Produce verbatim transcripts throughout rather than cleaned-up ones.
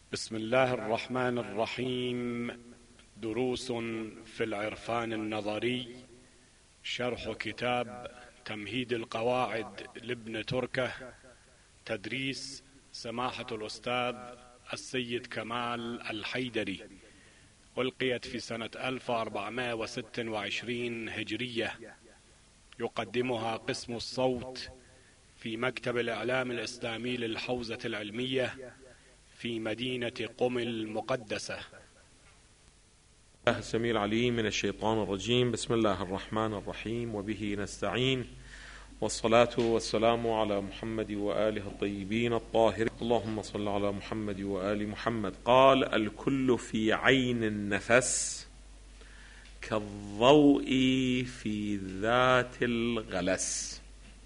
بسم الله الرحمن الرحيم. دروس في العرفان النظري، شرح كتاب تمهيد القواعد لابن تركة، تدريس سماحة الأستاذ السيد كمال الحيدري، ألقيت في سنة ألف وأربعمائة وستة وعشرين هجرية. يقدمها قسم الصوت في مكتب الإعلام الإسلامي للحوزة العلمية في مدينة قم المقدسة. الله السميع العليم من الشيطان الرجيم. بسم الله الرحمن الرحيم، وبه نستعين، والصلاة والسلام على محمد وآله الطيبين الطاهرين. اللهم صل على محمد وآل محمد. قال: الكل في عين النفس كالضوء في ذات الغلس.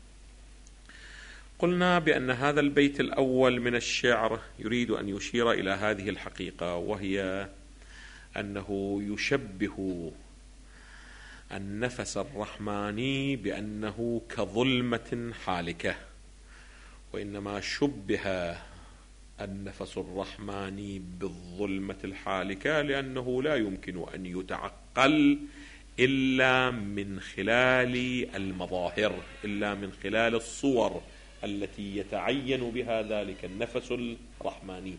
قلنا بأن هذا البيت الأول من الشعر يريد أن يشير إلى هذه الحقيقة، وهي أنه يشبه النفس الرحماني بأنه كظلمة حالكة، وإنما شبه النفس الرحماني بالظلمة الحالكة لأنه لا يمكن أن يتعقل إلا من خلال المظاهر، إلا من خلال الصور التي يتعين بها ذلك النفس الرحماني.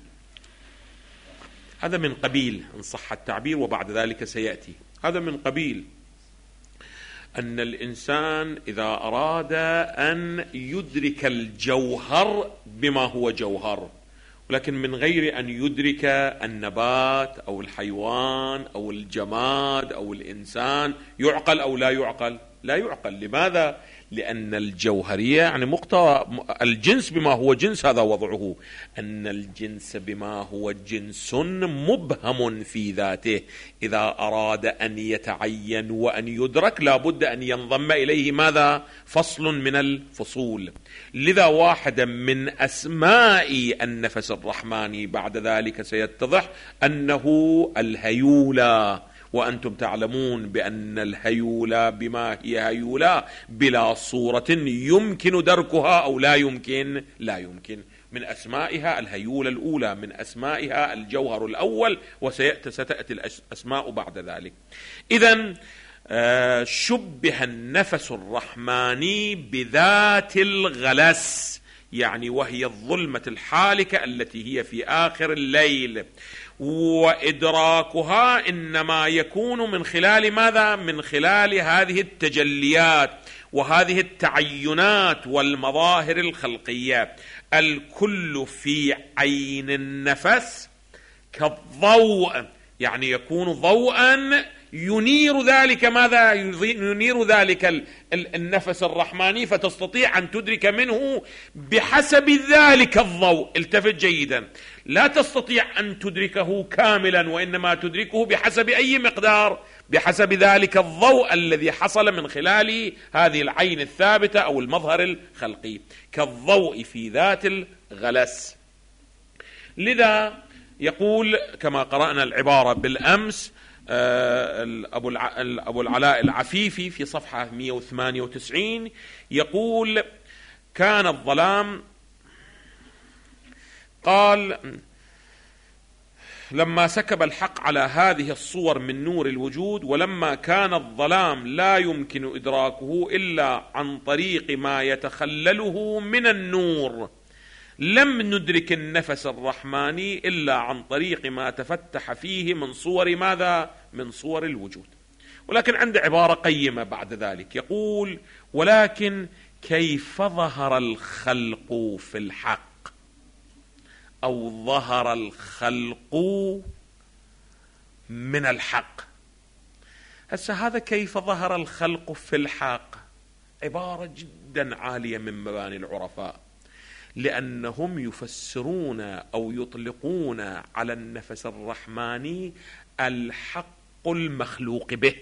هذا من قبيل، إن صح التعبير، وبعد ذلك سيأتي، هذا من قبيل أن الإنسان إذا أراد أن يدرك الجوهر بما هو جوهر، ولكن من غير أن يدرك النبات أو الحيوان أو الجماد أو الإنسان، يعقل أو لا يعقل؟ لا يعقل. لماذا؟ لأن الجوهرية يعني مقتضى الجنس بما هو جنس، هذا وضعه، أن الجنس بما هو جنس مبهم في ذاته، إذا أراد أن يتعين وأن يدرك لابد أن ينضم إليه ماذا؟ فصل من الفصول. لذا واحدا من أسماء النفس الرحماني بعد ذلك سيتضح أنه الهيولى، وأنتم تعلمون بأن الهيولى بما هي هيولى بلا صورة يمكن دركها أو لا يمكن لا يمكن من أسمائها الهيولى الأولى، من أسمائها الجوهر الأول، وستأتي الأسماء بعد ذلك. إذن شبه النفس الرحماني بذات الغلس، يعني وهي الظلمة الحالكة التي هي في آخر الليل، وإدراكها إنما يكون من خلال ماذا؟ من خلال هذه التجليات وهذه التعينات والمظاهر الخلقية. الكل في عين النفس كالضوء، يعني يكون ضوءا ينير ذلك ماذا؟ ينير ذلك النفس الرحماني، فتستطيع أن تدرك منه بحسب ذلك الضوء. التفت جيدا، لا تستطيع أن تدركه كاملا، وإنما تدركه بحسب أي مقدار؟ بحسب ذلك الضوء الذي حصل من خلال هذه العين الثابتة أو المظهر الخلقي، كالضوء في ذات الغلس. لذا يقول كما قرأنا العبارة بالأمس أبو العلاء العفيفي في صفحة مئة وثمانية وتسعين، يقول: كان الظلام، قال: لما سكب الحق على هذه الصور من نور الوجود، ولما كان الظلام لا يمكن إدراكه إلا عن طريق ما يتخلله من النور، لم ندرك النفس الرحماني إلا عن طريق ما تفتح فيه من صور ماذا؟ من صور الوجود. ولكن عند عبارة قيمة بعد ذلك، يقول: ولكن كيف ظهر الخلق في الحق، أو ظهر الخلق من الحق. هسه هذا كيف ظهر الخلق في الحق عبارة جدا عالية من مباني العرفاء، لأنهم يفسرون أو يطلقون على النفس الرحماني الحق المخلوق به.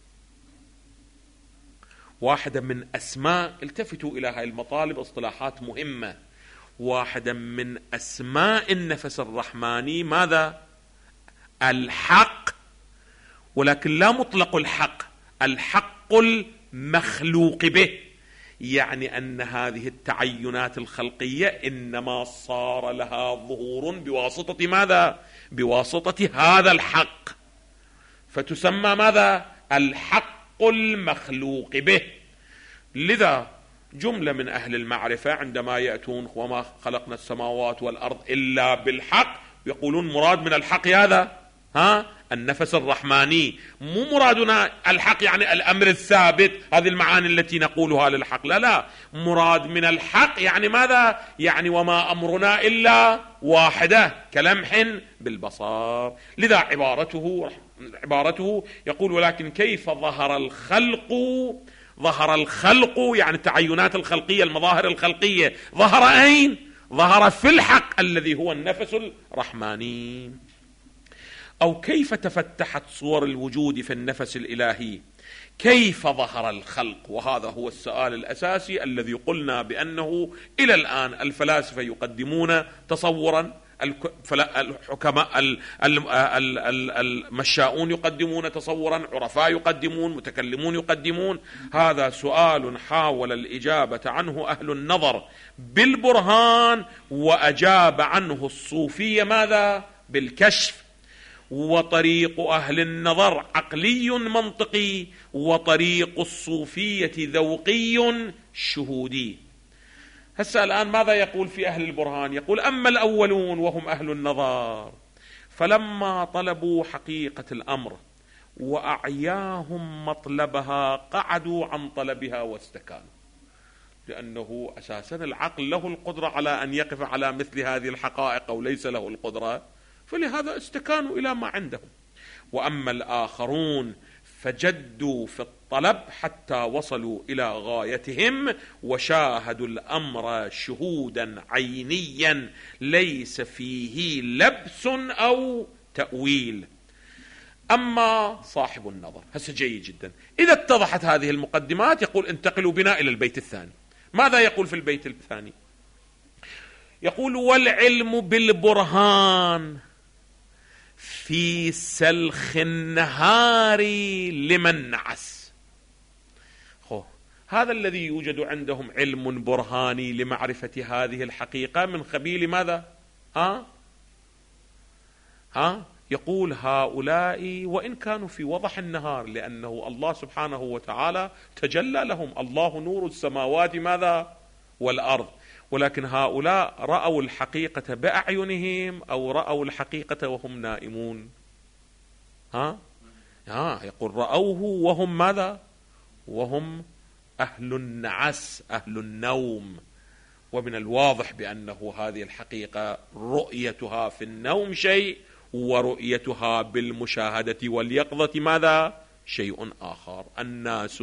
واحدة من أسماء، التفتوا إلى هذه المطالب، اصطلاحات مهمة، واحدة من أسماء النفس الرحماني ماذا؟ الحق، ولكن لا مطلق الحق، الحق المخلوق به، يعني أن هذه التعينات الخلقية إنما صار لها ظهور بواسطة ماذا؟ بواسطة هذا الحق، فتسمى ماذا؟ الحق المخلوق به. لذا جملة من أهل المعرفة عندما يأتون وما خلقنا السماوات والأرض إلا بالحق، يقولون مراد من الحق هذا ها النفس الرحماني، مو مرادنا الحق يعني الأمر الثابت، هذه المعاني التي نقولها للحق، لا لا، مراد من الحق يعني ماذا؟ يعني وما أمرنا إلا واحدة كلمح بالبصر. لذا عبارته عبارته يقول ولكن كيف ظهر الخلق؟ ظهر الخلق يعني التعينات الخلقية، المظاهر الخلقية، ظهر أين؟ ظهر في الحق الذي هو النفس الرحماني. أو كيف تفتحت صور الوجود في النفس الإلهي؟ كيف ظهر الخلق؟ وهذا هو السؤال الأساسي الذي قلنا بأنه إلى الآن الفلاسفة يقدمون تصورا، الحكماء المشاؤون يقدمون تصورا، عرفاء يقدمون، متكلمون يقدمون. هذا سؤال حاول الإجابة عنه أهل النظر بالبرهان، وأجاب عنه الصوفية ماذا؟ بالكشف. وطريق أهل النظر عقلي منطقي، وطريق الصوفية ذوقي شهودي. هسه الآن ماذا يقول في أهل البرهان؟ يقول أما الأولون وهم أهل النظر فلما طلبوا حقيقة الأمر وأعياهم مطلبها قعدوا عن طلبها واستكانوا، لأنه أساسا العقل له القدرة على أن يقف على مثل هذه الحقائق أو ليس له القدرة، فلهذا استكانوا إلى ما عندهم. وأما الآخرون فجدوا في الطلب حتى وصلوا إلى غايتهم وشاهدوا الأمر شهودا عينيا ليس فيه لبس أو تأويل. أما صاحب النظر هسه جيد جدا، إذا اتضحت هذه المقدمات يقول انتقلوا بنا إلى البيت الثاني. ماذا يقول في البيت الثاني؟ يقول والعلم بالبرهان في سلخ النهار لمن نعس. هذا الذي يوجد عندهم علم برهاني لمعرفة هذه الحقيقة من قبيل ماذا؟ ها؟ ها؟ يقول هؤلاء وإن كانوا في وضح النهار، لأنه الله سبحانه وتعالى تجلى لهم، الله نور السماوات ماذا؟ والأرض، ولكن هؤلاء رأوا الحقيقة بأعينهم أو رأوا الحقيقة وهم نائمون؟ ها؟ ها يقول رأوه وهم ماذا؟ وهم أهل النعس، أهل النوم. ومن الواضح بأنه هذه الحقيقة رؤيتها في النوم شيء، ورؤيتها بالمشاهدة واليقظة ماذا؟ شيء آخر. الناس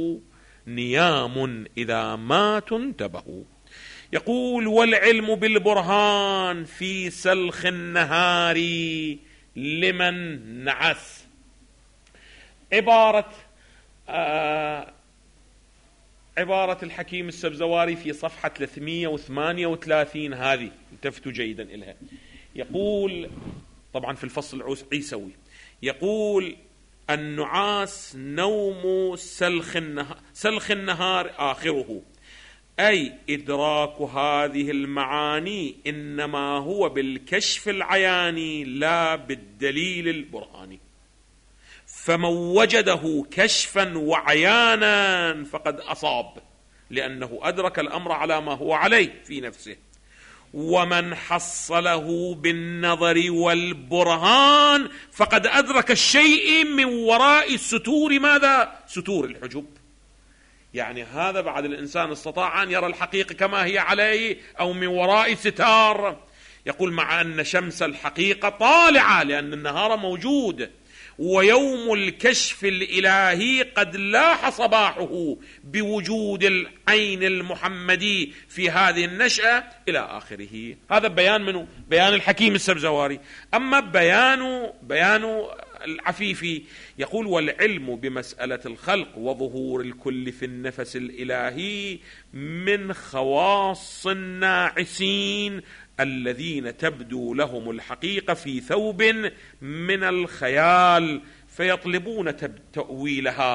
نيام إذا ما تنتبهوا. يقول والعلم بالبرهان في سلخ النهار لمن نعس. عبارة آه عبارة الحكيم السبزواري في صفحة ثلاثمئة وثمانية وثلاثين هذه التفتوا جيدا إليها. يقول طبعا في الفصل العيسوي، يقول النعاس نوم سلخ النهار, سلخ النهار آخره، أي إدراك هذه المعاني إنما هو بالكشف العياني لا بالدليل البرهاني. فمن وجده كشفا وعيانا فقد أصاب، لأنه أدرك الأمر على ما هو عليه في نفسه. ومن حصله بالنظر والبرهان فقد أدرك الشيء من وراء الستور ماذا؟ ستور الحجب. يعني هذا بعد الإنسان استطاع أن يرى الحقيقة كما هي عليه أو من وراء ستار. يقول مع أن شمس الحقيقة طالعة لأن النهار موجود، ويوم الكشف الإلهي قد لاح صباحه بوجود العين المحمدي في هذه النشأة إلى آخره. هذا بيان منه؟ بيان الحكيم السبزواري. أما بيان بيان العفيفي يقول والعلم بمسألة الخلق وظهور الكل في النفس الإلهي من خواص الناعسين الذين تبدو لهم الحقيقة في ثوب من الخيال فيطلبون تأويلها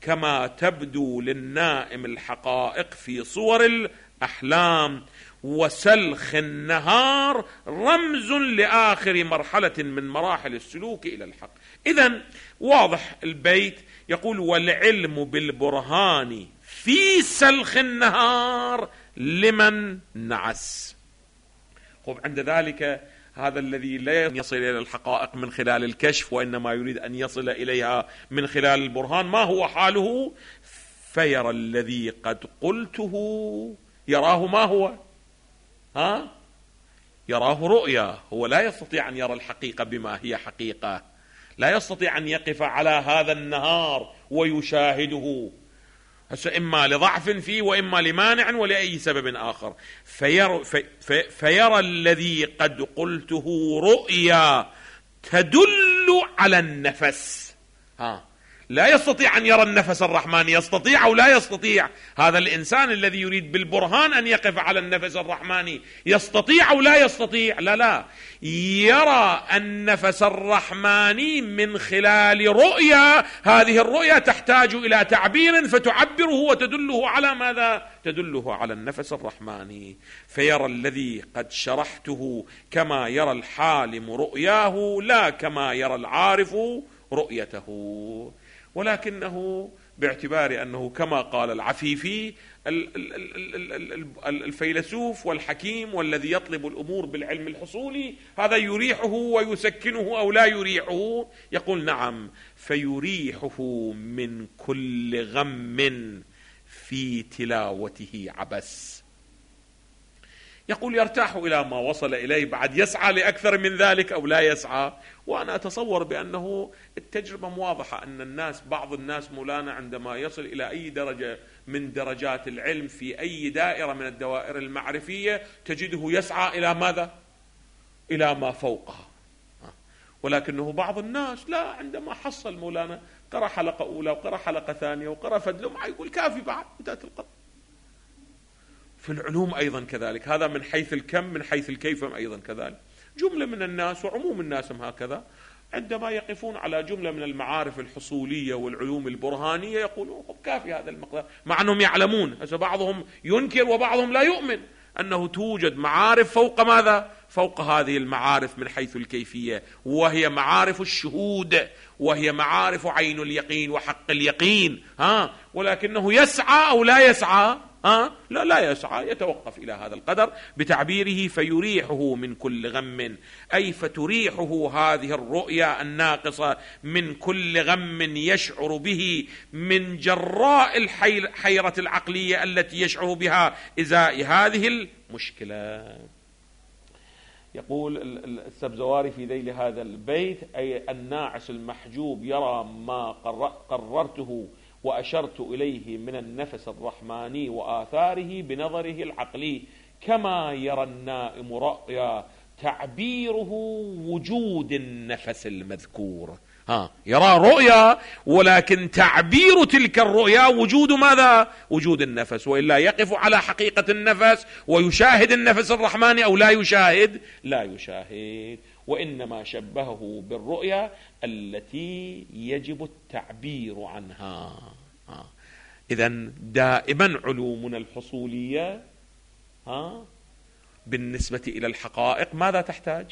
كما تبدو للنائم الحقائق في صور الأحلام، وسلخ النهار رمز لآخر مرحلة من مراحل السلوك إلى الحق. إذن واضح البيت يقول: والعلم بالبرهان في سلخ النهار لمن نعس. خب عند ذلك هذا الذي لا يصل إلى الحقائق من خلال الكشف، وإنما يريد أن يصل إليها من خلال البرهان، ما هو حاله؟ فيرى الذي قد قلته، يراه ما هو؟ ها؟ يراه رؤيا. هو لا يستطيع أن يرى الحقيقة بما هي حقيقة، لا يستطيع أن يقف على هذا النهار ويشاهده، إما لضعف فيه وإما لمانع ولأي سبب آخر. فيرى, في في فيرى الذي قد قلته رؤيا تدل على النفس. ها، لا يستطيع أن يرى النفس الرحماني، يستطيع أو لا يستطيع؟ هذا الإنسان الذي يريد بالبرهان أن يقف على النفس الرحماني يستطيع أو لا يستطيع؟ لا لا، يرى النفس الرحماني من خلال رؤيا. هذه الرؤيا تحتاج إلى تعبير فتعبره وتدله على ماذا؟ تدله على النفس الرحماني. فيرى الذي قد شرحته كما يرى الحالم رؤياه، لا كما يرى العارف رؤيته. ولكنه باعتبار أنه كما قال العفيفي الفيلسوف والحكيم والذي يطلب الأمور بالعلم الحصولي، هذا يريحه ويسكنه أو لا يريحه؟ يقول نعم، فيريحه من كل غم في تلاوته عبس. يقول يرتاح إلى ما وصل إليه، بعد يسعى لأكثر من ذلك أو لا يسعى. وأنا أتصور بأنه التجربة واضحة، أن الناس بعض الناس مولانا عندما يصل إلى أي درجة من درجات العلم في أي دائرة من الدوائر المعرفية تجده يسعى إلى ماذا؟ إلى ما فوقها. ولكنه بعض الناس لا، عندما حصل مولانا قرأ حلقة أولى وقرأ حلقة ثانية وقرأ فدله معه يقول كافي بعد بداية القرأ. في العلوم أيضا كذلك، هذا من حيث الكم، من حيث الكيف أيضا كذلك. جملة من الناس وعموم الناس هكذا عندما يقفون على جملة من المعارف الحصولية والعلوم البرهانية يقولون كافي هذا المقدار، مع أنهم يعلمون. هذا بعضهم ينكر وبعضهم لا يؤمن أنه توجد معارف فوق ماذا؟ فوق هذه المعارف من حيث الكيفية، وهي معارف الشهود، وهي معارف عين اليقين وحق اليقين. ها، ولكنه يسعى أو لا يسعى؟ ها؟ لا لا يسعى، يتوقف إلى هذا القدر بتعبيره فيريحه من كل غم، أي فتريحه هذه الرؤيا الناقصة من كل غم يشعر به من جراء الحيرة العقلية التي يشعر بها إزاء هذه المشكلة. يقول السبزواري في ذيل هذا البيت: أي الناعس المحجوب يرى ما قررته وأشرت إليه من النفس الرحماني وآثاره بنظره العقلي، كما يرى النائم رؤيا تعبيره وجود النفس المذكور. ها، يرى رؤيا ولكن تعبير تلك الرؤيا وجود ماذا؟ وجود النفس، وإلا يقف على حقيقة النفس ويشاهد النفس الرحماني أو لا يشاهد؟ لا يشاهد. وإنما شبهه بالرؤيا التي يجب التعبير عنها. إذن دائما علومنا الحصولية ها بالنسبة إلى الحقائق ماذا تحتاج؟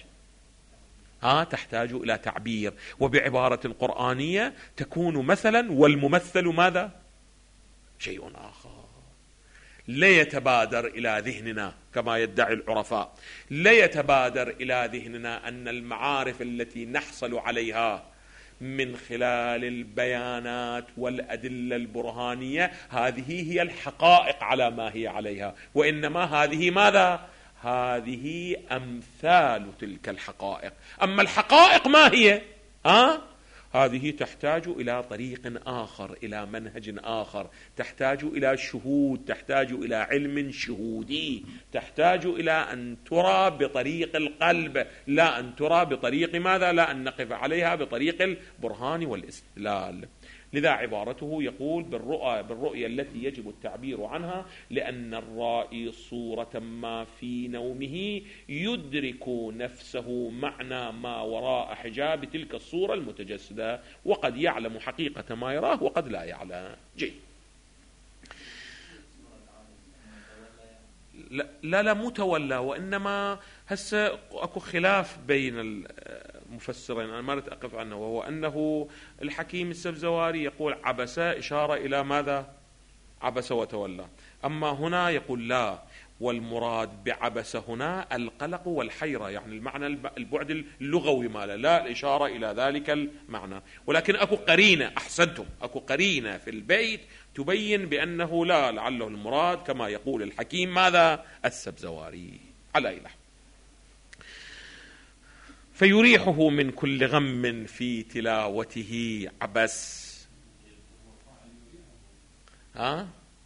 ها تحتاج إلى تعبير، وبعبارة قرآنية تكون مثلا، والممثل ماذا؟ شيء آخر. لا يتبادر إلى ذهننا كما يدعي العرفاء، لا يتبادر إلى ذهننا أن المعارف التي نحصل عليها من خلال البيانات والأدلة البرهانية هذه هي الحقائق على ما هي عليها، وإنما هذه ماذا؟ هذه أمثال تلك الحقائق. أما الحقائق ما هي؟ ها؟ هذه تحتاج إلى طريق آخر، إلى منهج آخر، تحتاج إلى شهود، تحتاج إلى علم شهودي، تحتاج إلى أن ترى بطريق القلب، لا أن ترى بطريق ماذا؟ لا أن نقف عليها بطريق البرهان والاستدلال. لذا عبارته يقول بالرؤى بالرؤيا التي يجب التعبير عنها، لأن الرائي صورة ما في نومه يدرك نفسه معنى ما وراء حجاب تلك الصورة المتجسدة، وقد يعلم حقيقة ما يراه وقد لا يعلم. جيد. لا لا, لا متولى، وإنما هسه أكو خلاف بين المفسرين أنا ما أقف عنه، وهو أنه الحكيم السبزواري يقول عبس إشارة إلى ماذا؟ عبس وتولى. أما هنا يقول لا، والمراد بعبس هنا القلق والحيرة، يعني المعنى البعد اللغوي ماله، لا الإشارة إلى ذلك المعنى. ولكن أكو قرينة، أحسنتم، أكو قرينة في البيت تبين بأنه لا، لعله المراد كما يقول الحكيم ماذا؟ السبزواري. على إله فيريحه من كل غم في تلاوته عبس. ها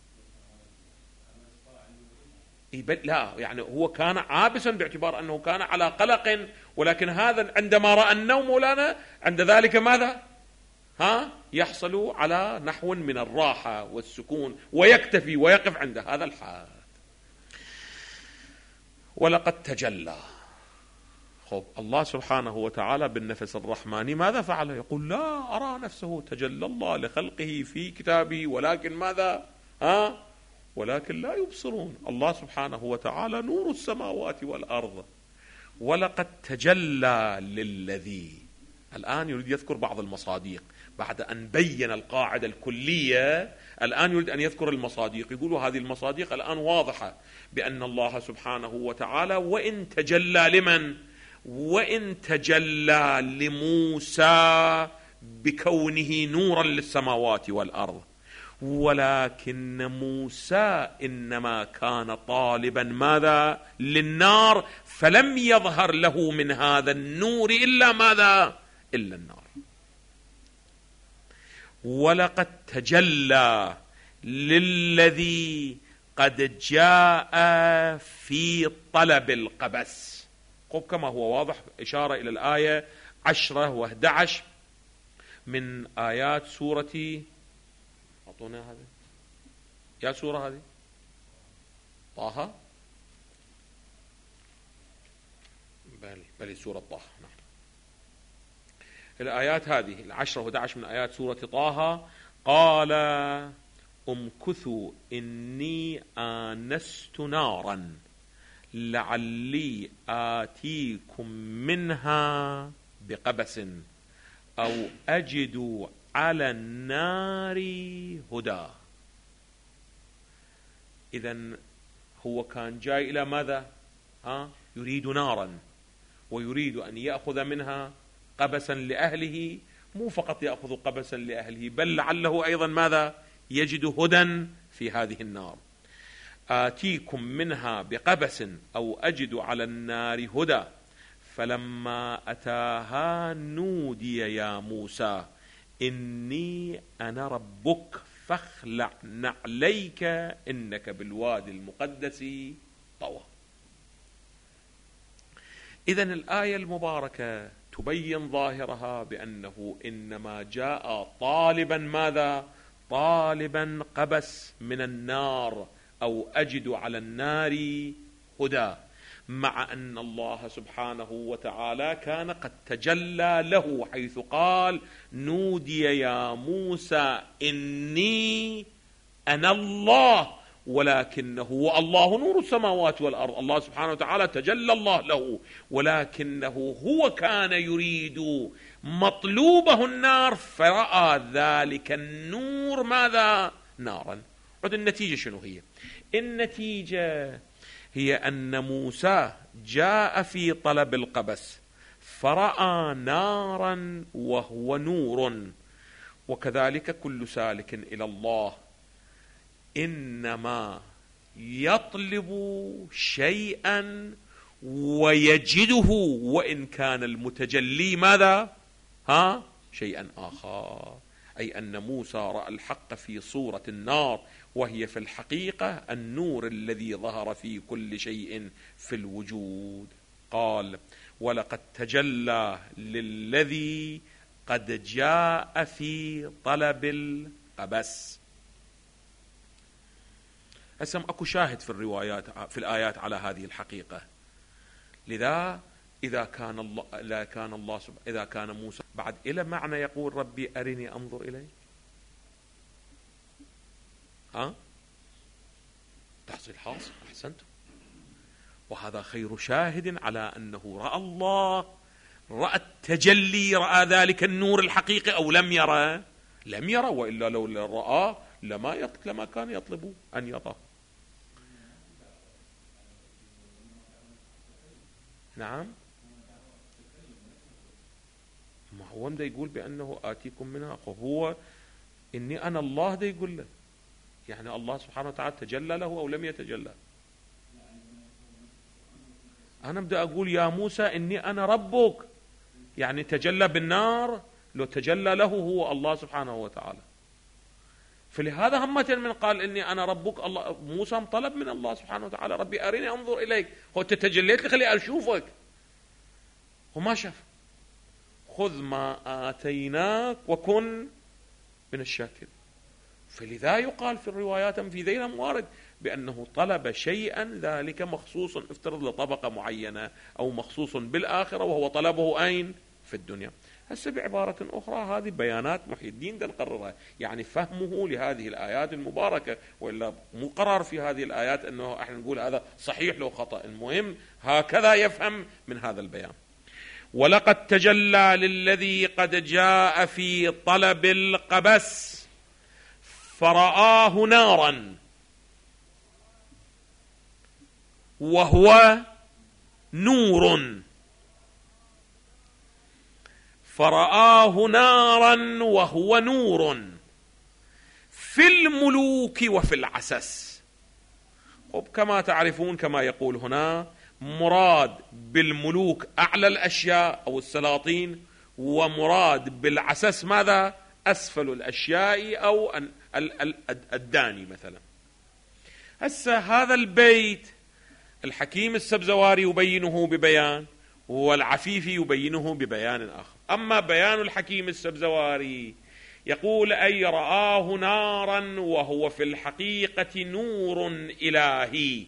لا، يعني هو كان عابسا باعتبار أنه كان على قلق، ولكن هذا عندما رأى النوم مولانا عند ذلك ماذا؟ ها يحصل على نحو من الراحة والسكون ويكتفي ويقف عند هذا الحد. ولقد تجلى. خب الله سبحانه وتعالى بالنفس الرحماني ماذا فعل؟ يقول لا أرى نفسه تجلى الله لخلقه في كتابه، ولكن ماذا؟ ها ولكن لا يبصرون. الله سبحانه وتعالى نور السماوات والأرض. ولقد تجلى للذي. الآن يريد يذكر بعض المصادق بعد أن بين القاعدة الكلية، الآن يريد أن يذكر المصادق. يقولوا هذه المصادق الآن واضحة بأن الله سبحانه وتعالى وإن تجلى لمن؟ وإن تجلى لموسى بكونه نورا للسماوات والأرض، ولكن موسى إنما كان طالبا ماذا؟ للنار، فلم يظهر له من هذا النور إلا ماذا؟ إلا النار. ولقد تجلى للذي قد جاء في طلب القبس. قب كما هو واضح، إشارة إلى الآية عشرة وأحد عشر من آيات سورة، أعطونا هذه يا سورة هذه طه، بل بل سورة طه. نعم. الآيات هذه العشرة وأحد عشر من آيات سورة طه. قال امكثوا إني آنست نارا لعلي آتيكم منها بقبس أو أجد على النار هدى. إذن هو كان جاي إلى ماذا؟ ها؟ يريد نارا ويريد أن يأخذ منها قبسا لأهله، مو فقط يأخذ قبسا لأهله بل لعله أيضا ماذا؟ يجد هدى في هذه النار. آتيكم منها بقبس أو أجد على النار هدى. فلما أتاها نودي يا موسى إني أنا ربك فاخلع نعليك إنك بالوادي المقدس طوى. إذن الآية المباركة تبين ظاهرها بأنه إنما جاء طالبا ماذا؟ طالبا قبس من النار أو أجد على النار هدى، مع أن الله سبحانه وتعالى كان قد تجلى له حيث قال نودي يا موسى إني أنا الله، ولكنه الله نور السماوات والأرض. الله سبحانه وتعالى تجلى الله له، ولكنه هو كان يريد مطلوبه النار، فرأى ذلك النور ماذا؟ نارا. عد النتيجة شنو هي؟ النتيجة هي أن موسى جاء في طلب القبس فرأى نارا وهو نور. وكذلك كل سالك إلى الله إنما يطلب شيئا ويجده، وإن كان المتجلي ماذا؟ ها؟ شيئا آخر. أي أن موسى رأى الحق في صورة النار، وهي في الحقيقة النور الذي ظهر في كل شيء في الوجود. قال ولقد تجلى للذي قد جاء في طلب القبس. هسه اكو شاهد في الروايات في الآيات على هذه الحقيقة. لذا إذا كان الله لا كان الله سبحانه إذا كان موسى بعد إلى معنى يقول ربي أرني أنظر إليك، ها تحصيل حاصل، أحسنتم. وهذا خير شاهد على أنه رأى الله، رأى التجلي، رأى ذلك النور الحقيقي أو لم يرى؟ لم يرى، وإلا لو رآه لما يطلب لما كان يطلب أن يراه. نعم، ما هو دا يقول بأنه آتيكم منها، هو إني أنا الله دا يقول له، يعني الله سبحانه وتعالى تجلى له أو لم يتجلى. أنا بدي أقول يا موسى إني أنا ربك، يعني تجلى بالنار، لو تجلى له هو الله سبحانه وتعالى. فلهذا همة من قال إني أنا ربك، الله موسى طلب من الله سبحانه وتعالى ربي أريني أنظر إليك، هو تتجليت لي خلي أشوفك، وما شاف. خذ ما آتيناك وكن من الشاكرين. فلذا يقال في الروايات في ذيل موارد بأنه طلب شيئا ذلك مخصوص افترض لطبقة معينة أو مخصوص بالآخرة، وهو طلبه أين؟ في الدنيا. هسه بعبارة أخرى هذه بيانات محي الدين دا نقررها، يعني فهمه لهذه الآيات المباركة، وإلا مو قرار في هذه الآيات أنه احنا نقول هذا صحيح لو خطأ، المهم هكذا يفهم من هذا البيان. ولقد تجلى للذي قد جاء في طلب القبس فرآه نارا وهو نور، فرآه نارا وهو نور في الملوك وفي العسس. كما تعرفون كما يقول هنا مراد بالملوك أعلى الأشياء أو السلاطين، ومراد بالعسس ماذا؟ أسفل الأشياء أو الداني مثلا. هسه هذا البيت الحكيم السبزواري يبينه ببيان، والعفيفي يبينه ببيان آخر. أما بيان الحكيم السبزواري يقول أي رآه نارا وهو في الحقيقة نور إلهي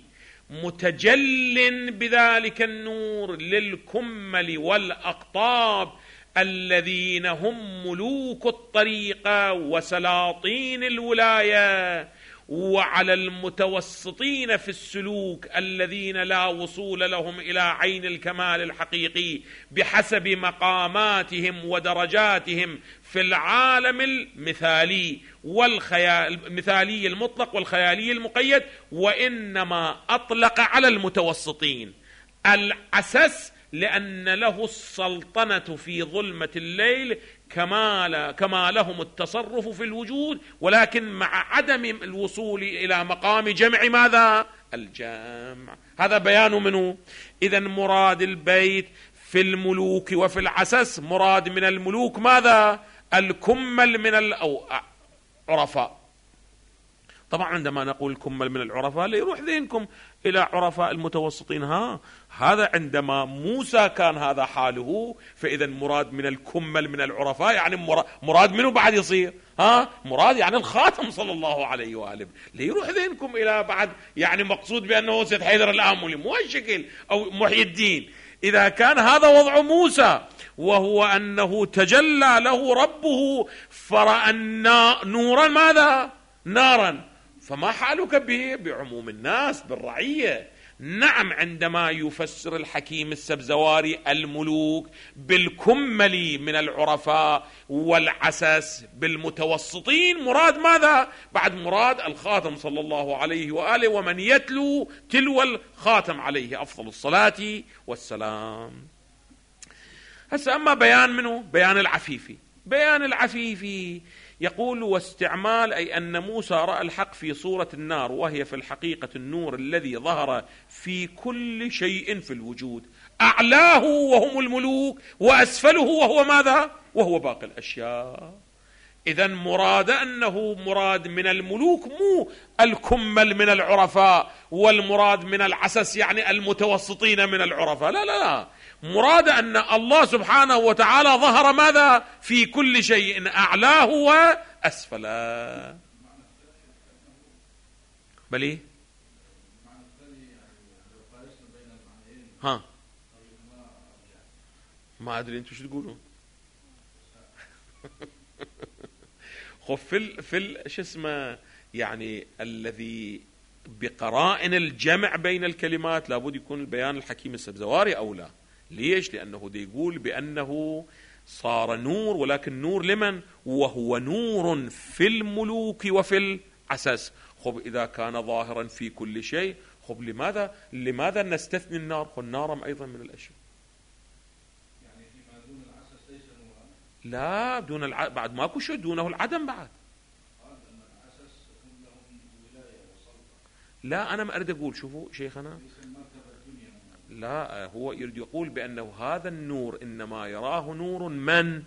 متجل بذلك النور للكمل والأقطاب الذين هم ملوك الطريقة وسلاطين الولاية، وعلى المتوسطين في السلوك الذين لا وصول لهم إلى عين الكمال الحقيقي بحسب مقاماتهم ودرجاتهم في العالم المثالي والخيال المثالي المطلق والخيالي المقيد، وإنما أطلق على المتوسطين العسس لأن له السلطنة في ظلمة الليل كما كما لهم التصرف في الوجود، ولكن مع عدم الوصول إلى مقام جمع ماذا؟ الجمع. هذا بيان منه. إذن مراد البيت في الملوك وفي العسس، مراد من الملوك ماذا؟ الكمل من العرفاء. طبعا عندما نقول الكمل من العرفاء لا يروح ذهنكم إلى عرفاء المتوسطين، ها هذا عندما موسى كان هذا حاله، فإذا مراد من الكمل من العرفاء يعني مراد منه بعد يصير ها مراد يعني الخاتم صلى الله عليه وآله. لا يروح ذهنكم إلى بعد يعني مقصود بأنه سيد حيدر الآملي، مو هالشكل، أو محي الدين. إذا كان هذا وضع موسى وهو أنه تجلى له ربه فرأى نورا ماذا؟ نارا، فما حالك به بعموم الناس بالرعية؟ نعم، عندما يفسر الحكيم السبزواري الملوك بالكمل من العرفاء والعسس بالمتوسطين، مراد ماذا؟ بعد مراد الخاتم صلى الله عليه وآله ومن يتلو تلو الخاتم عليه أفضل الصلاة والسلام. هسه أما بيان منه بيان العفيفي. بيان العفيفي يقول واستعمال أي أن موسى رأى الحق في صورة النار، وهي في الحقيقة النور الذي ظهر في كل شيء في الوجود، أعلاه وهم الملوك وأسفله وهو ماذا؟ وهو باقي الأشياء. إذن مراد أنه مراد من الملوك مو الكمل من العرفاء، والمراد من العسس يعني المتوسطين من العرفاء، لا لا لا، مراد أن الله سبحانه وتعالى ظهر ماذا في كل شيء أعلاه وأسفله. بل إيه؟ ها ما أدري أنتوا شو تقولون. خف في في شو اسمه يعني الذي بقرائن الجمع بين الكلمات لابد يكون البيان الحكيم السبزواري أو لا. ليش؟ لأنه دي يقول بأنه صار نور، ولكن نور لمن؟ وهو نور في الملوك وفي العسس. خب إذا كان ظاهرا في كل شيء، خب لماذا لماذا نستثني النار؟ خب النار أيضا من الأشياء. يعني فيما دون العسس ليس نورا؟ لا دون الع... بعد ماكو شيء دونه العدم بعد. لا أنا ما أريد أقول، شوفوا شيخنا، لا هو يريد يقول بأنه هذا النور إنما يراه نور من؟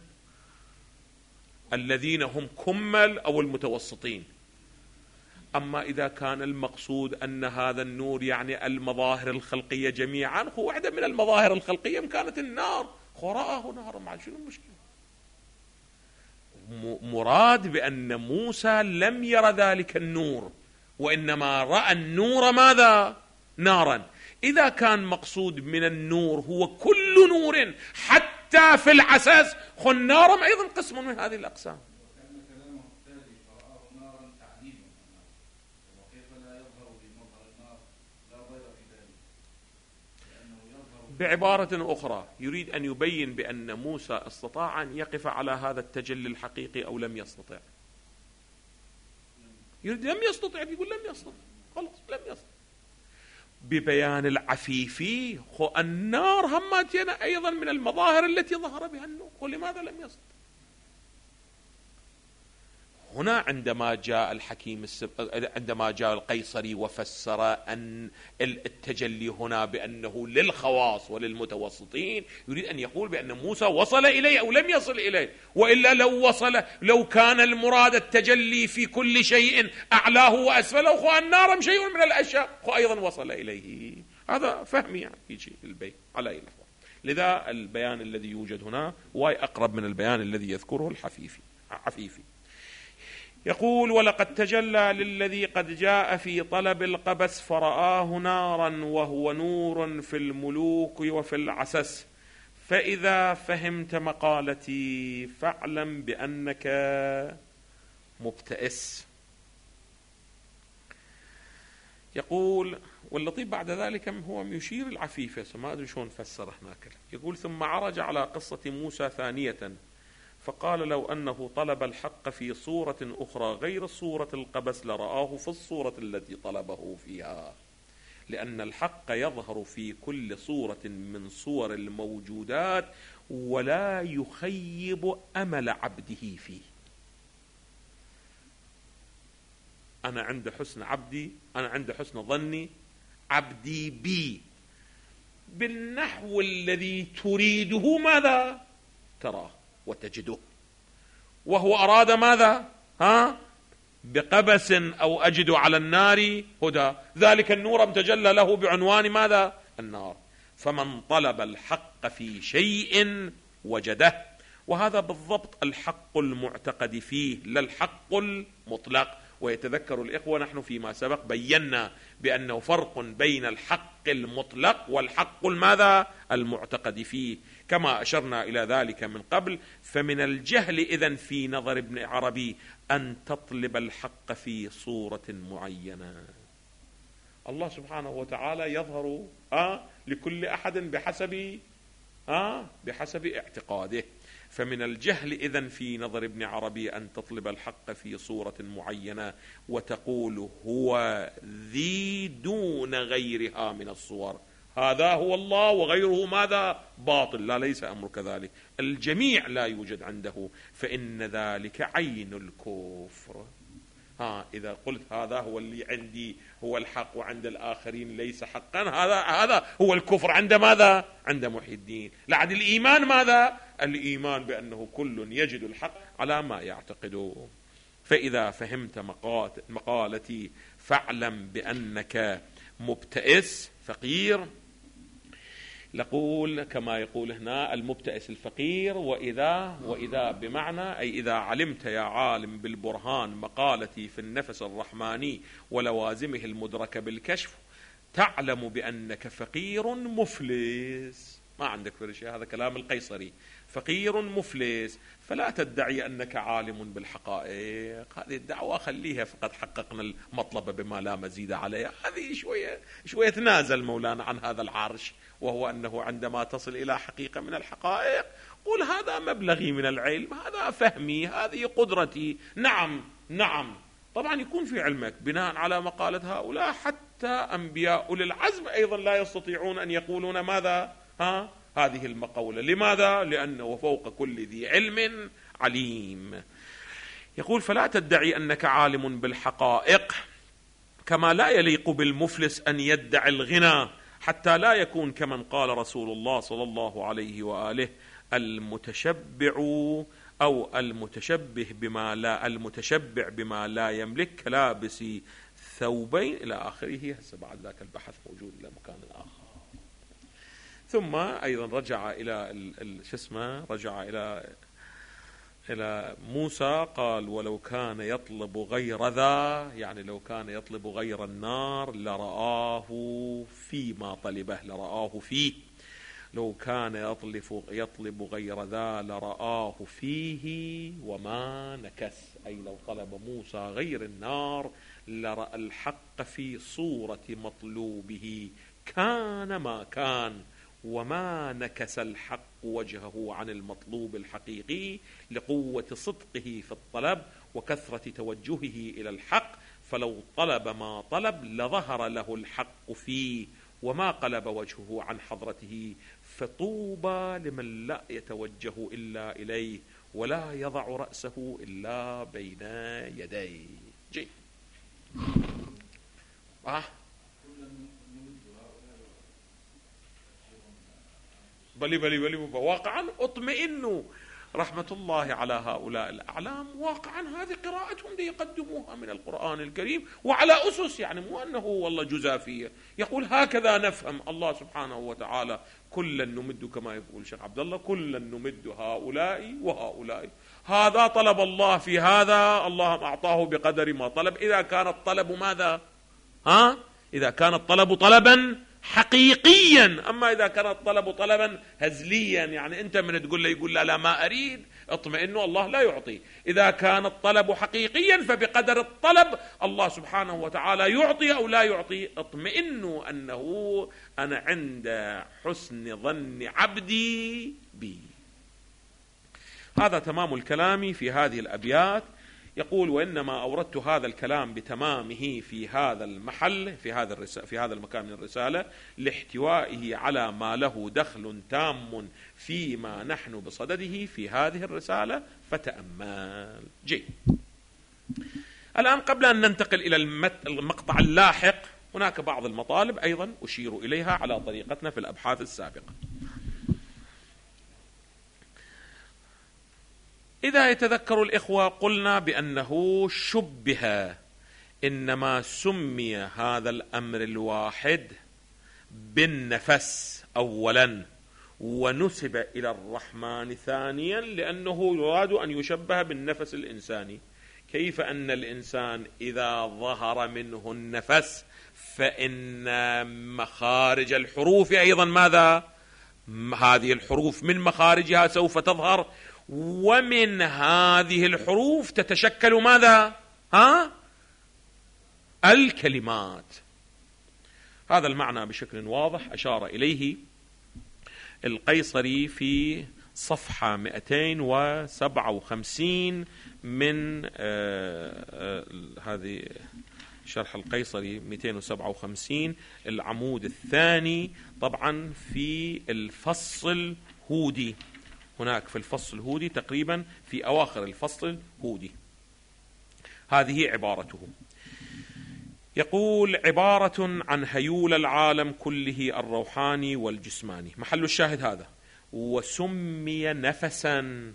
الذين هم كمل أو المتوسطين. أما إذا كان المقصود أن هذا النور يعني المظاهر الخلقية جميعا، هو واحدة من المظاهر الخلقية كانت النار، رآه نارا، مع شنو المشكلة؟ مراد بأن موسى لم ير ذلك النور، وإنما رأى النور ماذا؟ نارا. إذا كان مقصود من النور هو كل نور حتى في العساس، خنارا أيضا قسم من هذه الأقسام. وكان كلامه التالي فرآه نارا تعليما، وكيف لا يظهر بمظهر النار؟ لا ضير في ذلك، لأنه يظهر. بعبارة أخرى يريد أن يبين بأن موسى استطاع أن يقف على هذا التجلي الحقيقي أو لم يستطع. يريد لم يستطع، يقول لم يستطع، خلاص لم يستطع. ببيان العفيفي، خو النار هماتنا أيضا من المظاهر التي ظهر بها النور، ولماذا لم يستطع؟ هنا عندما جاء الحكيم السب... عندما جاء القيصري وفسر أن التجلي هنا بأنه للخواص وللمتوسطين، يريد أن يقول بأن موسى وصل إليه أو لم يصل إليه، وإلا لو وصل، لو كان المراد التجلي في كل شيء أعلاه وأسفله، خو النار شيء من الأشياء، خو أيضا وصل إليه. هذا فهمي يعني يجي البيت على أي لحظة. لذا البيان الذي يوجد هنا واي أقرب من البيان الذي يذكره الحفيفي عفيفي. يقول: ولقد تجلى للذي قد جاء في طلب القبس فرآه نارا وهو نور في الملوك وفي العسس، فإذا فهمت مقالتي فاعلم بأنك مبتئس. يقول واللطيف بعد ذلك هو يشير العفيفة، ما أدري شلون فسر هناك. يقول: ثم عرج على قصة موسى ثانية فقال: لو أنه طلب الحق في صورة أخرى غير صورة القبس لرآه في الصورة التي طلبه فيها، لأن الحق يظهر في كل صورة من صور الموجودات ولا يخيب أمل عبده فيه. أنا عند حسن عبدي، أنا عند حسن ظني عبدي بي بالنحو الذي تريده ماذا؟ تراه وتجده. وهو أراد ماذا؟ ها؟ بقبس أو أجد على النار هدى، ذلك النور تجلى له بعنوان ماذا؟ النار. فمن طلب الحق في شيء وجده، وهذا بالضبط الحق المعتقد فيه لا الحق المطلق. ويتذكر الإخوة نحن فيما سبق بينا بأنه فرق بين الحق المطلق والحق الماذا؟ المعتقد فيه، كما أشرنا إلى ذلك من قبل. فمن الجهل إذن في نظر ابن عربي أن تطلب الحق في صورة معينة. الله سبحانه وتعالى يظهر آه لكل أحد بحسب آه بحسب اعتقاده. فمن الجهل إذن في نظر ابن عربي أن تطلب الحق في صورة معينة وتقول هو ذي دون غيرها من الصور، هذا هو الله وغيره ماذا؟ باطل. لا، ليس أمر كذلك، الجميع لا يوجد عنده، فإن ذلك عين الكفر. ها إذا قلت هذا هو اللي عندي هو الحق وعند الآخرين ليس حقا، هذا هذا هو الكفر عند ماذا؟ عند محي الدين. لعد الإيمان ماذا؟ الإيمان بأنه كل يجد الحق على ما يعتقده. فإذا فهمت مقالتي فاعلم بأنك مبتئس فقير. نقول كما يقول هنا المبتئس الفقير. وإذا وإذا بمعنى أي إذا علمت يا عالم بالبرهان مقالتي في النفس الرحماني ولوازمه المدركة بالكشف تعلم بأنك فقير مفلس. ما عندك في شيء، هذا كلام القيصري، فقير مفلس، فلا تدعي أنك عالم بالحقائق. هذه الدعوة خليها، فقد حققنا المطلب بما لا مزيد عليه. هذه شوية شوية تنازل مولانا عن هذا العرش، وهو أنه عندما تصل إلى حقيقة من الحقائق قل هذا مبلغي من العلم، هذا فهمي، هذه قدرتي. نعم نعم طبعا يكون في علمك بناء على مقالة هؤلاء. حتى أنبياء أولي العزم أيضا لا يستطيعون أن يقولون ماذا؟ ها هذه المقولة. لماذا؟ لأنه فوق كل ذي علم عليم. يقول فلا تدعي أنك عالم بالحقائق، كما لا يليق بالمفلس أن يدعي الغنى، حتى لا يكون كمن قال رسول الله صلى الله عليه وآله المتشبع أو المتشبه بما لا المتشبع بما لا يملك كلابس ثوبين إلى آخره. هسه بعد ذاك البحث موجود إلى مكان آخر. ثم أيضا رجع إلى شو اسمه رجع إلى إلى موسى قال ولو كان يطلب غير ذا، يعني لو كان يطلب غير النار لرآه فيما طلبه، لرآه فيه. لو كان يطلب يطلب غير ذا لرآه فيه وما نكس، أي لو طلب موسى غير النار لرأى الحق في صورة مطلوبه كان ما كان، وما نكس الحق وجهه عن المطلوب الحقيقي لقوة صدقه في الطلب وكثرة توجهه إلى الحق. فلو طلب ما طلب لظهر له الحق فيه وما قلب وجهه عن حضرته. فطوبى لمن لا يتوجه إلا إليه ولا يضع رأسه إلا بين يديه. جي آه. بلي بلي بلي واقعا اطمئنوا رحمة الله على هؤلاء الأعلام. واقعا هذه قراءتهم دي يقدموها من القرآن الكريم وعلى أسس، يعني مو أنه والله جزافية. يقول هكذا نفهم الله سبحانه وتعالى كلا نمد، كما يقول الشيخ عبد الله كلا نمد هؤلاء وهؤلاء. هذا طلب الله في هذا، الله أعطاه بقدر ما طلب. إذا كان الطلب ماذا؟ ها؟ إذا كان الطلب طلبا حقيقيا. أما إذا كان الطلب طلبا هزليا، يعني أنت من تقول له يقول لا لا ما أريد، اطمئنوا الله لا يعطي. إذا كان الطلب حقيقيا فبقدر الطلب الله سبحانه وتعالى يعطي أو لا يعطي. اطمئنوا أنه أنا عند حسن ظن عبدي بي. هذا تمام الكلام في هذه الأبيات. يقول وإنما أوردت هذا الكلام بتمامه في هذا المحل في هذا الرسالة في هذا المكان من الرسالة لاحتوائه على ما له دخل تام فيما نحن بصدده في هذه الرسالة فتأمل. جي الآن قبل أن ننتقل إلى المقطع اللاحق هناك بعض المطالب أيضا أشير إليها على طريقتنا في الأبحاث السابقة. إذا يتذكر الإخوة قلنا بأنه شبه، إنما سمي هذا الأمر الواحد بالنفس أولا ونسب إلى الرحمن ثانيا لأنه يراد أن يشبه بالنفس الإنساني. كيف أن الإنسان إذا ظهر منه النفس فإن مخارج الحروف أيضا ماذا؟ هذه الحروف من مخارجها سوف تظهر، ومن هذه الحروف تتشكل ماذا؟ ها؟ الكلمات. هذا المعنى بشكل واضح أشار إليه القيصري في صفحة مئتين وسبعة وخمسين من آه آه هذه شرح القيصري مئتين وسبعة وخمسين العمود الثاني، طبعا في الفصل هودي. هناك في الفصل الهودي تقريبا في أواخر الفصل الهودي. هذه عبارته. يقول عبارة عن هيول العالم كله الروحاني والجسماني. محل الشاهد هذا. وسمي نفسا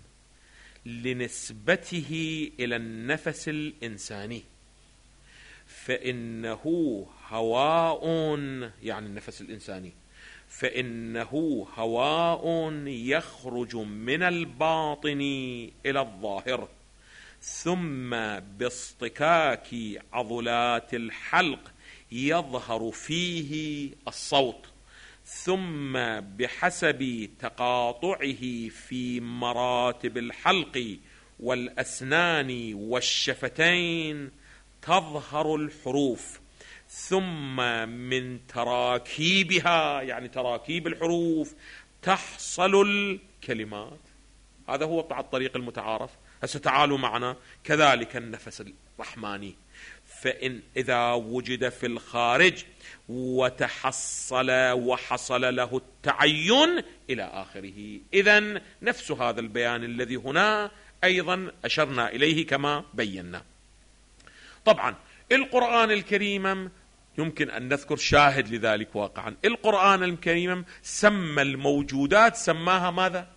لنسبته إلى النفس الإنساني، فإنه هواء، يعني النفس الإنساني، فإنه هواء يخرج من الباطن إلى الظاهر، ثم باصطكاك عضلات الحلق يظهر فيه الصوت، ثم بحسب تقاطعه في مراتب الحلق والأسنان والشفتين تظهر الحروف، ثم من تراكيبها يعني تراكيب الحروف تحصل الكلمات. هذا هو على الطريق المتعارف. هسه تعالوا معنا كذلك النفس الرحماني، فإن إذا وجد في الخارج وتحصل وحصل له التعين إلى آخره. إذن نفس هذا البيان الذي هنا أيضا أشرنا إليه كما بينا. طبعا القرآن الكريم يمكن أن نذكر شاهد لذلك واقعا. القرآن الكريم سمى الموجودات سماها ماذا؟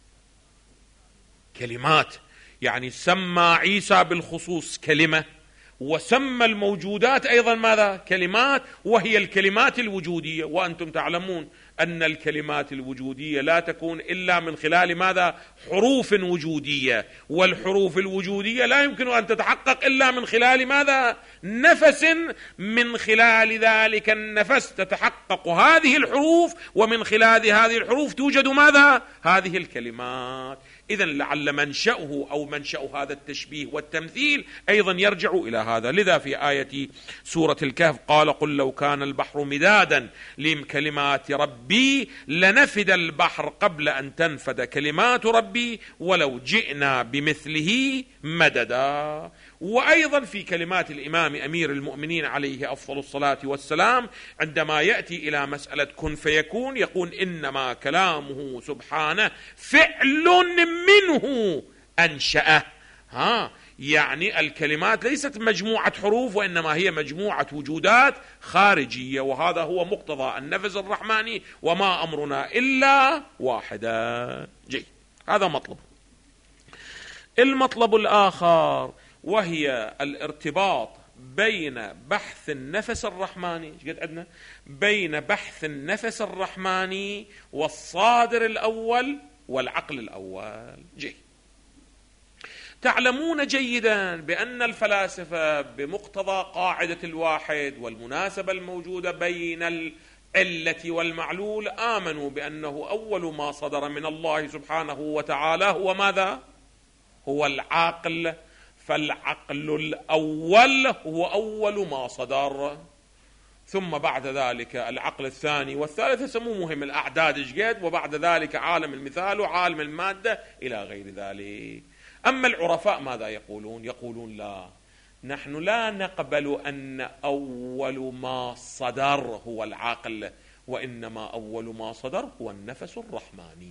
كلمات. يعني سمى عيسى بالخصوص كلمة، وسمى الموجودات أيضا ماذا؟ كلمات، وهي الكلمات الوجودية. وأنتم تعلمون أن الكلمات الوجودية لا تكون إلا من خلال ماذا؟ حروف وجودية، والحروف الوجودية لا يمكن أن تتحقق إلا من خلال ماذا؟ نفس. من خلال ذلك النفس تتحقق هذه الحروف، ومن خلال هذه الحروف توجد ماذا؟ هذه الكلمات. إذن لعل منشأه أو منشأ هذا التشبيه والتمثيل أيضا يرجع إلى هذا. لذا في آية سورة الكهف قال قل لو كان البحر مدادا لكلمات ربي لنفد البحر قبل أن تنفد كلمات ربي ولو جئنا بمثله مددا. وأيضا في كلمات الإمام أمير المؤمنين عليه أفضل الصلاة والسلام عندما يأتي إلى مسألة كن فيكون يقول إنما كلامه سبحانه فعل منه أنشأه. ها يعني الكلمات ليست مجموعة حروف، وإنما هي مجموعة وجودات خارجية، وهذا هو مقتضى النفس الرحماني، وما أمرنا إلا واحدا. جيد، هذا مطلب. المطلب الآخر وهي الارتباط بين بحث النفس الرحماني قد عندنا بين بحث النفس الرحماني والصادر الأول والعقل الأول. جيد، تعلمون جيدا بأن الفلاسفة بمقتضى قاعدة الواحد والمناسبة الموجودة بين العلة والمعلول آمنوا بأنه أول ما صدر من الله سبحانه وتعالى هو ماذا؟ هو العقل. فالعقل الأول هو أول ما صدر، ثم بعد ذلك العقل الثاني والثالث يسموه مهم الأعداد إشقد، وبعد ذلك عالم المثال وعالم المادة إلى غير ذلك. أما العرفاء ماذا يقولون؟ يقولون لا، نحن لا نقبل أن أول ما صدر هو العقل، وإنما أول ما صدر هو النفس الرحماني.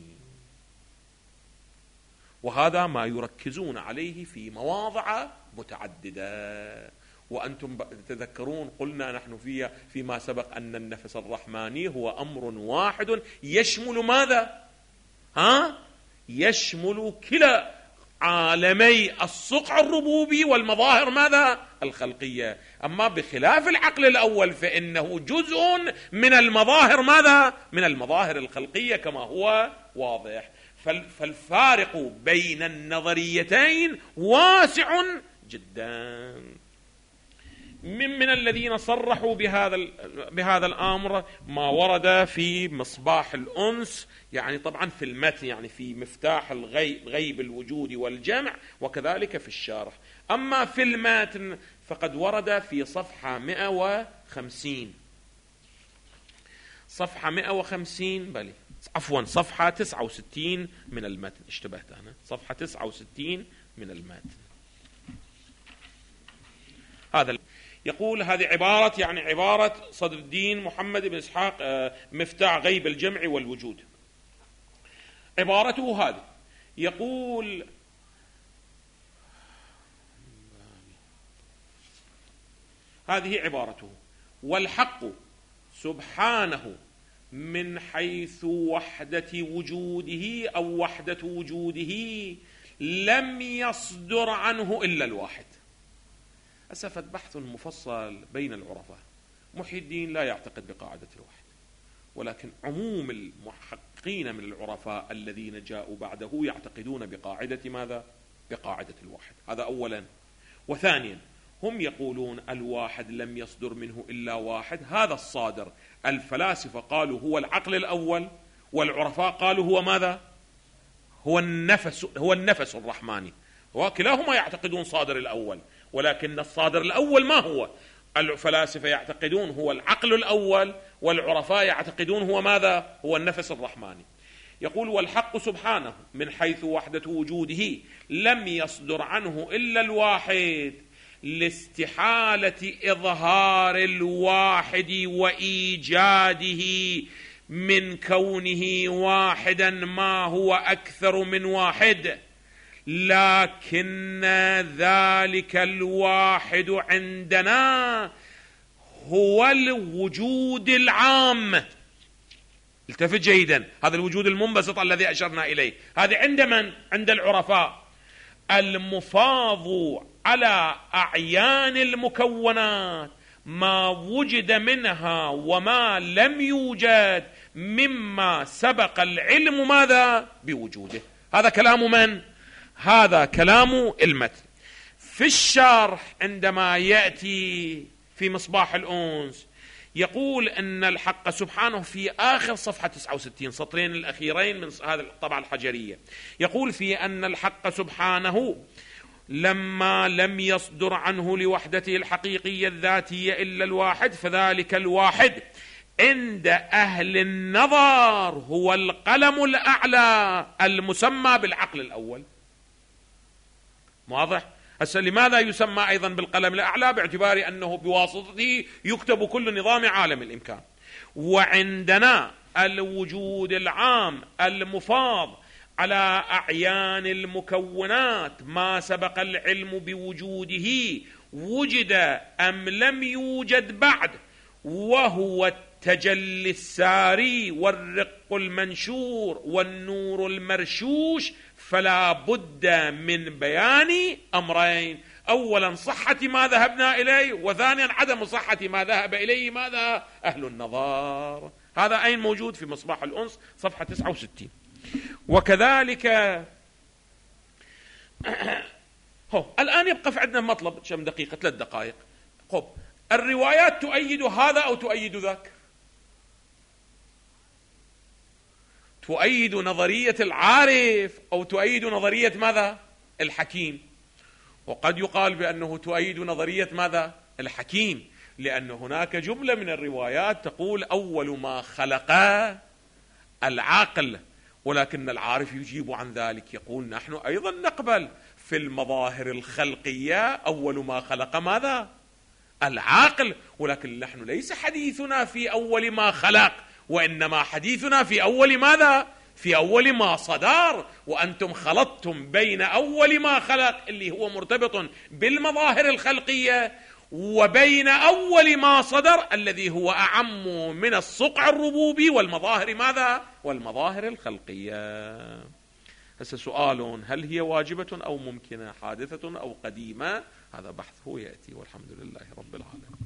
وهذا ما يركزون عليه في مواضع متعددة. وأنتم تذكرون قلنا نحن فيها فيما سبق أن النفس الرحماني هو أمر واحد يشمل ماذا؟ ها؟ يشمل كلا عالمي الصقع الربوبي والمظاهر ماذا؟ الخلقية. أما بخلاف العقل الأول فإنه جزء من المظاهر ماذا؟ من المظاهر الخلقية كما هو واضح. فالفارق بين النظريتين واسع جدا. من, من الذين صرحوا بهذا بهذا الأمر ما ورد في مصباح الأنس، يعني طبعا في المتن، يعني في مفتاح الغيب غيب الوجود والجمع، وكذلك في الشارح. أما في المتن فقد ورد في صفحة مئة وخمسين صفحة مئة وخمسين بلي عفوا صفحة تسعة وستين من المتن، اشتبهت أنا، صفحة تسعة وستين من المتن. هذا يقول هذه عبارة يعني عبارة صدر الدين محمد بن إسحاق مفتاح غيب الجمع والوجود. عبارته هذه يقول هذه عبارته: والحق سبحانه من حيث وحدة وجوده أو وحدة وجوده لم يصدر عنه إلا الواحد. أسفت بحث مفصل بين العرفاء. محي الدين لا يعتقد بقاعدة الواحد، ولكن عموم المحققين من العرفاء الذين جاءوا بعده يعتقدون بقاعدة ماذا؟ بقاعدة الواحد. هذا أولا. وثانيا هم يقولون الواحد لم يصدر منه إلا واحد، هذا الصادر الفلاسفة قالوا هو العقل الأول، والعرفاء قالوا هو ماذا؟ هو النفس، هو النفس الرحماني. وكلاهما يعتقدون صادر الأول، ولكن الصادر الأول ما هو؟ الفلاسفة يعتقدون هو العقل الأول، والعرفاء يعتقدون هو ماذا؟ هو النفس الرحماني. يقول والحق سبحانه من حيث وحدة وجوده لم يصدر عنه إلا الواحد لاستحالة إظهار الواحد وإيجاده من كونه واحدا ما هو أكثر من واحد، لكن ذلك الواحد عندنا هو الوجود العام. التفت جيدا، هذا الوجود المنبسط الذي أشرنا إليه، هذا عند من؟ عند العرفاء. المفاض على أعيان المكونات ما وجد منها وما لم يوجد مما سبق العلم ماذا؟ بوجوده. هذا كلام من؟ هذا كلام المتن. في الشرح عندما يأتي في مصباح الأنس يقول أن الحق سبحانه في آخر صفحة تسعة وستين، سطرين الأخيرين من هذه الطبعة الحجرية، يقول في أن الحق سبحانه لما لم يصدر عنه لوحدته الحقيقية الذاتية إلا الواحد، فذلك الواحد عند أهل النظر هو القلم الأعلى المسمى بالعقل الأول. واضح؟ هسه لماذا يسمى أيضا بالقلم الأعلى؟ باعتبار أنه بواسطته يكتب كل نظام عالم الإمكان. وعندنا الوجود العام المفاض على أعيان المكونات ما سبق العلم بوجوده وجد أم لم يوجد بعد، وهو التجلي الساري والرق المنشور والنور المرشوش. فلا بد من بيان أمرين: أولا صحة ما ذهبنا إليه، وثانيا عدم صحة ما ذهب إليه ماذا؟ أهل النظر. هذا أين موجود؟ في مصباح الأنس صفحة تسعة وستين. وكذلك هو الآن يبقى في عندنا مطلب كم دقيقة، ثلاث دقائق. خب الروايات تؤيد هذا أو تؤيد ذاك؟ تؤيد نظرية العارف أو تؤيد نظرية ماذا؟ الحكيم. وقد يقال بأنه تؤيد نظرية ماذا؟ الحكيم، لأن هناك جملة من الروايات تقول أول ما خلق العقل، ولكن العارف يجيب عن ذلك، يقول نحن أيضا نقبل في المظاهر الخلقية أول ما خلق ماذا؟ العقل، ولكن نحن ليس حديثنا في أول ما خلق، وإنما حديثنا في أول ماذا؟ في أول ما صدر. وأنتم خلطتم بين أول ما خلق اللي هو مرتبط بالمظاهر الخلقية وبين أول ما صدر الذي هو أعم من الصقع الربوبي والمظاهر ماذا؟ والمظاهر الخلقية. هسه سؤال: هل هي واجبة أو ممكنة، حادثة أو قديمة؟ هذا بحثه يأتي، والحمد لله رب العالمين.